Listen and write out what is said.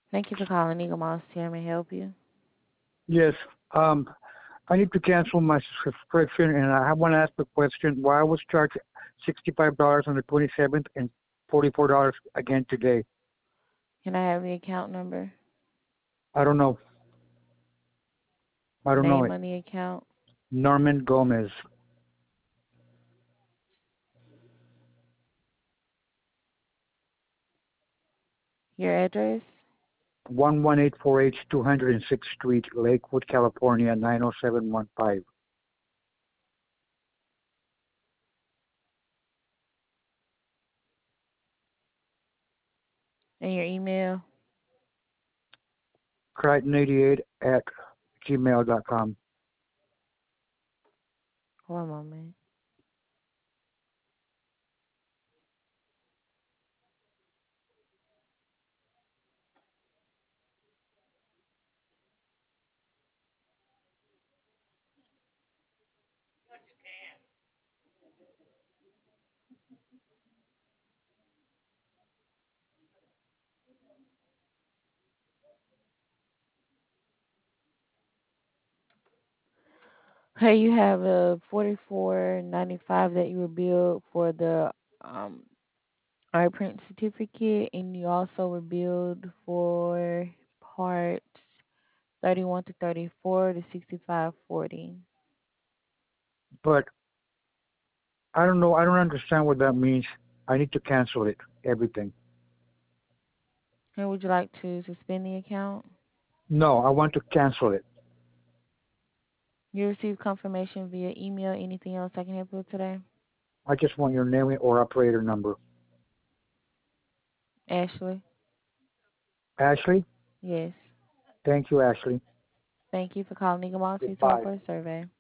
Thank you for calling Eagle Moss here. May I help you? Yes. Um, I need to cancel my subscription, and I want to ask the question why I was charged $65 on the 27th and $44 again today. Can I have the account number? I don't know. I don't know Name it. on the account? Norman Gomez, Your address? 11848 206th Street, Lakewood, California, 90715. And your email? Crichton88 at gmail.com. One moment. Hey, you have a 44.95 that you were billed for the um art print certificate, and you also were billed for parts 31 to 34 to 65.40. But I don't know. I don't understand what that means. I need to cancel it. Everything. And would you like to suspend the account? No, I want to cancel it. You received confirmation via email. Anything else I can help you with today? I just want your name or operator number. Ashley? Ashley? Yes. Thank you, Ashley. Thank you for calling Eagle Moss. Please hold Goodbye. for a survey.